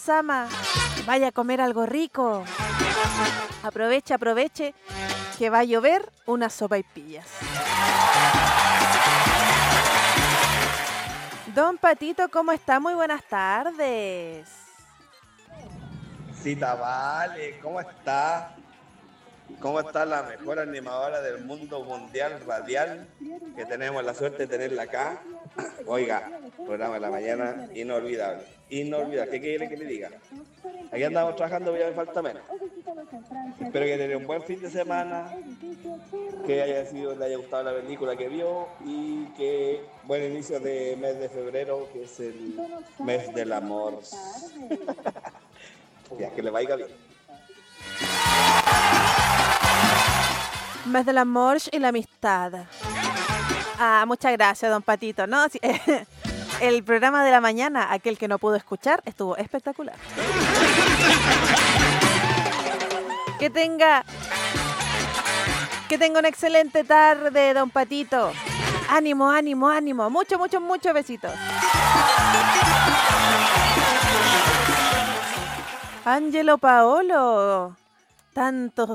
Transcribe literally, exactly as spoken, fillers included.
Sama, vaya a comer algo rico. Aproveche, aproveche que va a llover unas sopaipillas. Don Patito, ¿cómo está? Muy buenas tardes. Cita Vale, ¿cómo está? ¿Cómo está la mejor animadora del mundo mundial radial? Que tenemos la suerte de tenerla acá. Oiga, programa de la mañana, inolvidable. Inolvidable. ¿Qué quiere que le diga? Aquí andamos trabajando, ya me falta menos. Espero que tenga un buen fin de semana, que haya sido, le haya gustado la película que vio y que buen inicio de mes de febrero, que es el mes del amor. Ya, que le vaya bien. Mes del amor y la amistad. Ah, muchas gracias, don Patito. No, sí, el programa de la mañana, aquel que no pudo escuchar, estuvo espectacular. Que tenga, que tenga una excelente tarde, don Patito. Ánimo, ánimo, ánimo. Muchos, muchos, muchos besitos. Ángelo Paolo, tantos